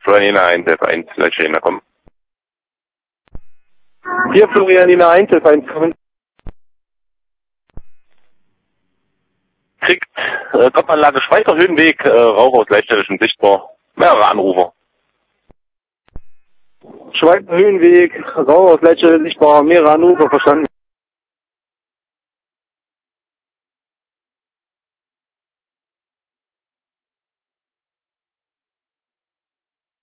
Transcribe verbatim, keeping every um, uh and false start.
Florianina eins F eins, Leitstelle kommen. Hier Florianina eins F eins kommen. Kriegt äh, Kopfanlage Schweizer Höhenweg, äh, Rauch aus Leitstelle schon sichtbar. Mehrere Anrufer. Schweizer Höhenweg, Rauch aus Leitstelle sichtbar, mehrere Anrufer verstanden.